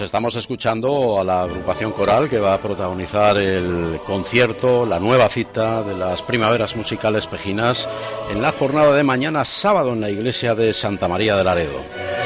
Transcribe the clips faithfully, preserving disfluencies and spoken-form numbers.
estamos escuchando a la agrupación coral que va a protagonizar el concierto, la nueva cita de las Primaveras Musicales Pejinas en la jornada de mañana sábado en la iglesia de Santa María de Laredo.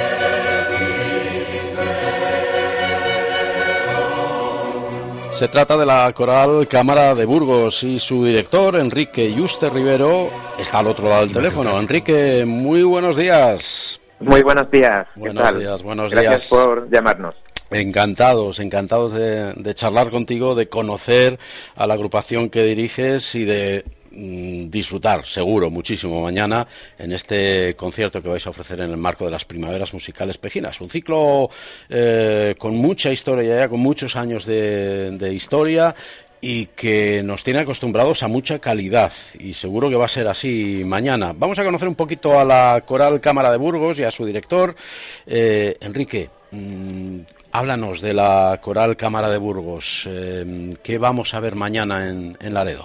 Se trata de la Coral Cámara de Burgos y su director, Enrique Yuste Rivero, está al otro lado del teléfono. Enrique, muy buenos días. Muy buenos días. ¿Qué buenos tal? días, buenos Gracias días. por llamarnos. Encantados, encantados de, de charlar contigo, de conocer a la agrupación que diriges y de mm, disfrutar, seguro, muchísimo mañana en este concierto que vais a ofrecer en el marco de las Primaveras Musicales Pejinas. Un ciclo eh, con mucha historia ya, con muchos años de, de historia y que nos tiene acostumbrados a mucha calidad, y seguro que va a ser así mañana. Vamos a conocer un poquito a la Coral Cámara de Burgos y a su director. Eh, Enrique, mmm, háblanos de la Coral Cámara de Burgos. Eh, ¿Qué vamos a ver mañana en, en Laredo?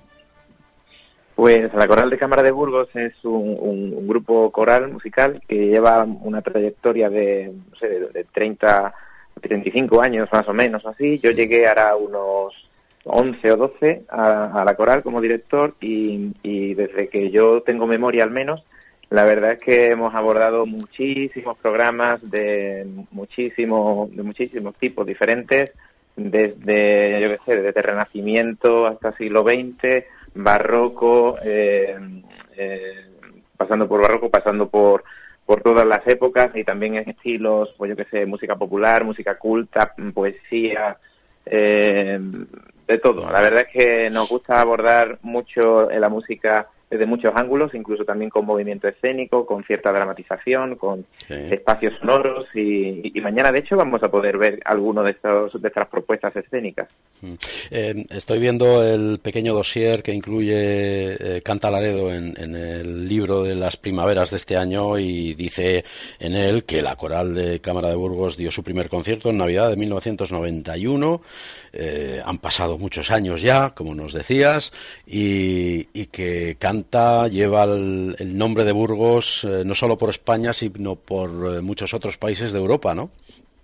Pues la Coral de Cámara de Burgos es un, un, un grupo coral musical que lleva una trayectoria de, no sé, de, de treinta, treinta y cinco años más o menos, así. Yo llegué ahora unos once o doce a, a la coral como director y, y desde que yo tengo memoria al menos, la verdad es que hemos abordado muchísimos programas de muchísimos de muchísimos tipos diferentes, desde, yo qué sé, desde Renacimiento hasta siglo veinte, barroco, eh, eh, pasando por barroco, pasando por por todas las épocas, y también en estilos, pues yo qué sé, música popular, música culta, poesía, eh, de todo. La verdad es que nos gusta abordar mucho en la música desde muchos ángulos, incluso también con movimiento escénico, con cierta dramatización, con sí. espacios sonoros, y, y mañana de hecho vamos a poder ver alguno de estos de estas propuestas escénicas. Eh, estoy viendo el pequeño dossier que incluye eh, Canta Laredo en, en el libro de las primaveras de este año, y dice en él que la Coral de Cámara de Burgos dio su primer concierto en Navidad de mil novecientos noventa y uno. Eh, han pasado muchos años ya, como nos decías, y, y que Canta lleva el, el nombre de Burgos eh, no solo por España, sino por eh, muchos otros países de Europa, ¿no?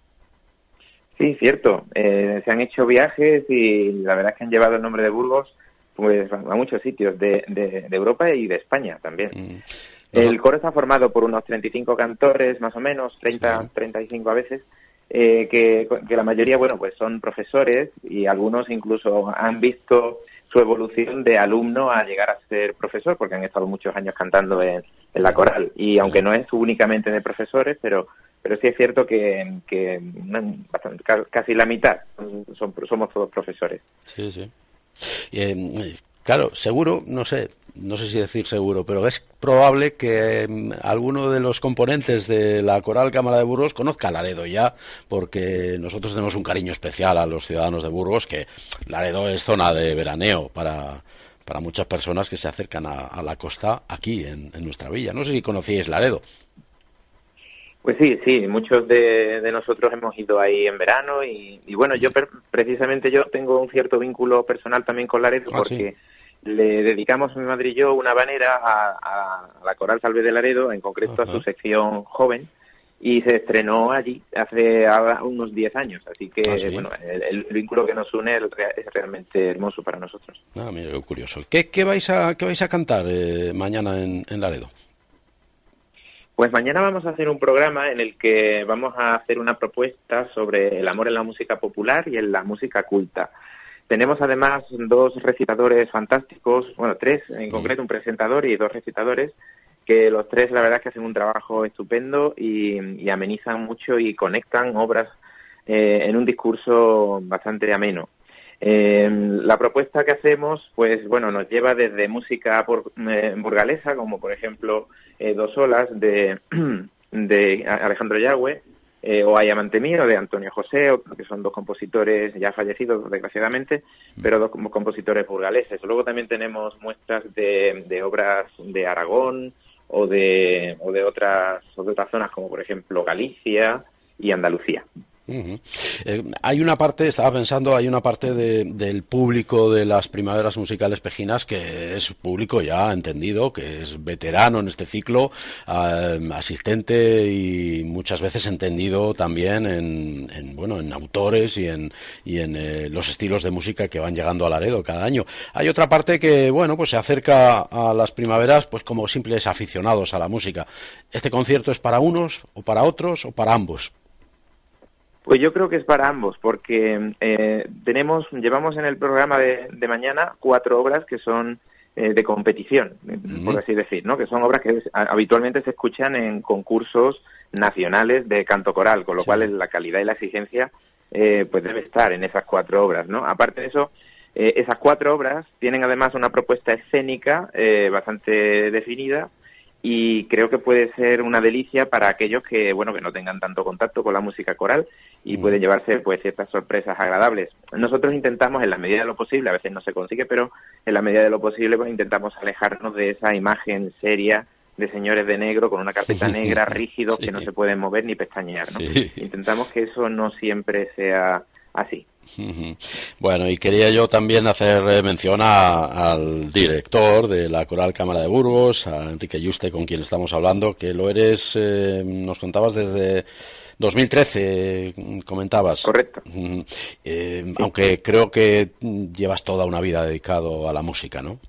Sí, cierto. Eh, se han hecho viajes y la verdad es que han llevado el nombre de Burgos pues a muchos sitios de, de, de Europa y de España también. Mm. El coro está formado por unos treinta y cinco cantores, más o menos, treinta, sí. treinta y cinco a veces, eh, que, que la mayoría, bueno, pues son profesores, y algunos incluso han visto su evolución de alumno a llegar a ser profesor, porque han estado muchos años cantando en, en la coral. Y aunque no es únicamente de profesores, pero pero sí es cierto que, que bastante, casi la mitad son, somos todos profesores. Sí, sí. Eh, claro, seguro, no sé, no sé si decir seguro, pero es probable que eh, alguno de los componentes de la Coral Cámara de Burgos conozca Laredo ya, porque nosotros tenemos un cariño especial a los ciudadanos de Burgos, que Laredo es zona de veraneo para, para muchas personas que se acercan a, a la costa aquí en, en nuestra villa. No sé si conocíais Laredo. Pues sí, sí, muchos de, de nosotros hemos ido ahí en verano y, y bueno, yo per, precisamente yo tengo un cierto vínculo personal también con Laredo, ah, porque sí. le dedicamos mi madre y yo una habanera a, a la Coral Salve de Laredo, en concreto Ajá. a su sección joven, y se estrenó allí hace unos diez años, así que ah, ¿sí? bueno, el, el vínculo que nos une es realmente hermoso para nosotros. Ah, mira, qué curioso. ¿Qué, qué vais a qué vais a cantar eh, mañana en, en Laredo? Pues mañana vamos a hacer un programa en el que vamos a hacer una propuesta sobre el amor en la música popular y en la música culta. Tenemos además dos recitadores fantásticos, bueno, tres en concreto, un presentador y dos recitadores, que los tres la verdad es que hacen un trabajo estupendo y, y amenizan mucho y conectan obras eh, en un discurso bastante ameno. Eh, la propuesta que hacemos, pues bueno, nos lleva desde música por, eh, burgalesa, como por ejemplo eh, Dos olas de, de Alejandro Yagüe, eh, o Ay amante mío de Antonio José, que son dos compositores ya fallecidos desgraciadamente, pero dos compositores burgaleses. Luego también tenemos muestras de, de obras de Aragón o de, o de otras o de otras zonas como por ejemplo Galicia y Andalucía. Uh-huh. Eh, hay una parte, estaba pensando, hay una parte de, del público de las primaveras musicales pejinas que es público ya entendido, que es veterano en este ciclo, eh, asistente y muchas veces entendido también en, en bueno, en autores y en, y en eh, los estilos de música que van llegando a Laredo cada año. Hay otra parte que, bueno, pues se acerca a las primaveras pues como simples aficionados a la música. ¿Este concierto es para unos o para otros o para ambos? Pues yo creo que es para ambos, porque eh, tenemos, llevamos en el programa de, de mañana cuatro obras que son eh, de competición, uh-huh. por así decir, ¿no? Que son obras que habitualmente se escuchan en concursos nacionales de canto coral, con lo sí. cual la calidad y la exigencia eh, pues debe estar en esas cuatro obras, ¿no? Aparte de eso, eh, esas cuatro obras tienen además una propuesta escénica eh, bastante definida. Y creo que puede ser una delicia para aquellos que, bueno, que no tengan tanto contacto con la música coral y mm. pueden llevarse, pues, ciertas sorpresas agradables. Nosotros intentamos, en la medida de lo posible, a veces no se consigue, pero en la medida de lo posible, pues, intentamos alejarnos de esa imagen seria de señores de negro con una carpeta negra, rígidos, sí. que no se pueden mover ni pestañear, ¿no? Sí. Intentamos que eso no siempre sea así. Bueno, y quería yo también hacer mención a, al director de la Coral Cámara de Burgos, a Enrique Yuste, con quien estamos hablando, que lo eres, eh, nos contabas desde dos mil trece, comentabas. Correcto. Eh, sí. Aunque creo que llevas toda una vida dedicado a la música, ¿no?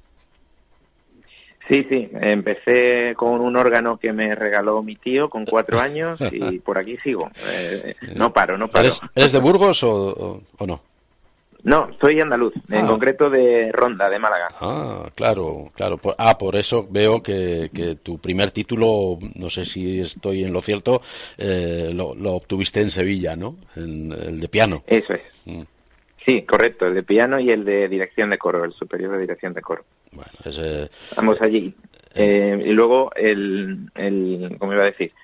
Sí, sí, empecé con un órgano que me regaló mi tío con cuatro años y por aquí sigo. Eh, no paro, no paro. ¿Eres, ¿eres de Burgos o, o, o no? No, soy andaluz, ah. en concreto de Ronda, de Málaga. Ah, claro, claro. Por, ah, por eso veo que, que tu primer título, no sé si estoy en lo cierto, eh, lo, lo obtuviste en Sevilla, ¿no? En el de piano. Eso es. Mm. Sí, correcto, el de piano y el de dirección de coro, el superior de dirección de coro. Bueno, ese... Vamos allí. Eh, y luego, el, el, ¿cómo iba a decir?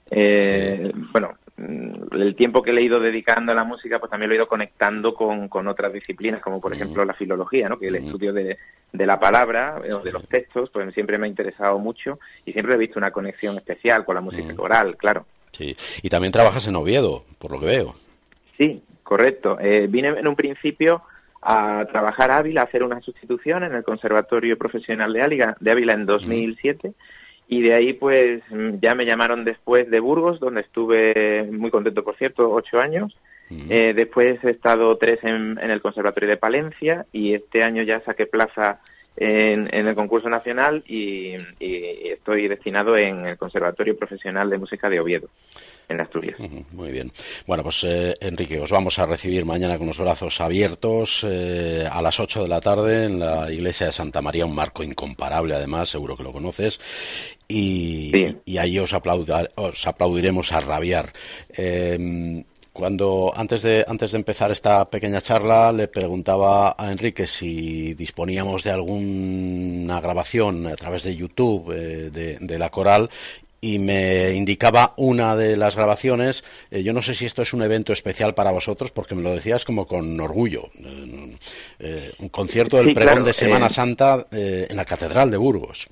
Eh, sí. Bueno, el tiempo que le he ido dedicando a la música, pues también lo he ido conectando con, con otras disciplinas, como por ejemplo la filología, ¿no? Que el estudio de, de la palabra, o de los textos, pues siempre me ha interesado mucho y siempre he visto una conexión especial con la música coral, claro. Sí, y también trabajas en Oviedo, por lo que veo. Sí, correcto. Eh, vine en un principio a trabajar a Ávila, a hacer una sustitución en el Conservatorio Profesional de Ávila, de Ávila en dos mil siete, y de ahí pues ya me llamaron después de Burgos, donde estuve muy contento, por cierto, ocho años. Uh-huh. Eh, después he estado tres en, en el Conservatorio de Palencia y este año ya saqué plaza en, en el concurso nacional y, y estoy destinado en el Conservatorio Profesional de Música de Oviedo, en Asturias. Uh-huh, muy bien. Bueno, pues eh, Enrique, os vamos a recibir mañana con los brazos abiertos eh, a las ocho de la tarde en la iglesia de Santa María, un marco incomparable además, seguro que lo conoces, y, sí. y, y ahí os, aplaudar, os aplaudiremos a rabiar. Eh, Cuando antes de antes de empezar esta pequeña charla le preguntaba a Enrique si disponíamos de alguna grabación a través de YouTube eh, de, de la coral y me indicaba una de las grabaciones. Eh, yo no sé si esto es un evento especial para vosotros porque me lo decías como con orgullo. Eh, eh, un concierto del sí, pregón claro, de Semana eh... Santa eh, en la Catedral de Burgos.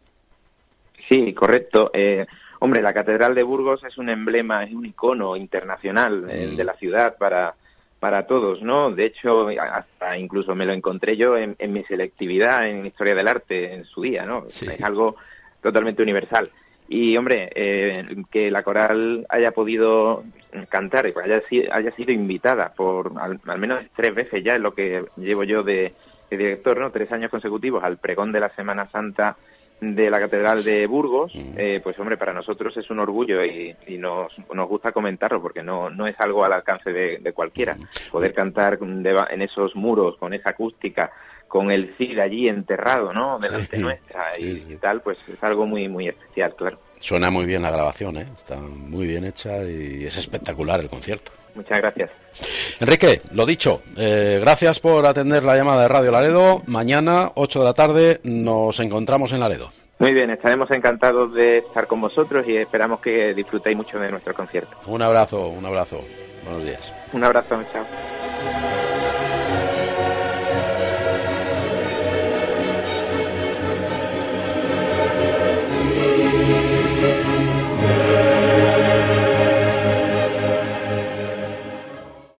Sí, correcto. Eh... Hombre, la Catedral de Burgos es un emblema, es un icono internacional eh, de la ciudad para para todos, ¿no? De hecho, hasta incluso me lo encontré yo en, en mi selectividad en Historia del Arte en su día, ¿no? Sí. Es algo totalmente universal. Y, hombre, eh, que la coral haya podido cantar y haya, haya sido invitada por al, al menos tres veces ya, es lo que llevo yo de, de director, ¿no? Tres años consecutivos al pregón de la Semana Santa de la Catedral de Burgos, eh, pues hombre, para nosotros es un orgullo y, y nos, nos gusta comentarlo porque no, no es algo al alcance de, de cualquiera. Poder cantar en esos muros, con esa acústica, con el Cid allí enterrado, ¿no? Delante sí, nuestra sí, y, sí. y tal, pues es algo muy, muy especial, claro. Suena muy bien la grabación, ¿eh? Está muy bien hecha y es espectacular el concierto. Muchas gracias. Enrique, lo dicho, eh, gracias por atender la llamada de Radio Laredo. Mañana, ocho de la tarde, nos encontramos en Laredo. Muy bien, estaremos encantados de estar con vosotros y esperamos que disfrutéis mucho de nuestro concierto. Un abrazo, un abrazo. Buenos días. Un abrazo, chao.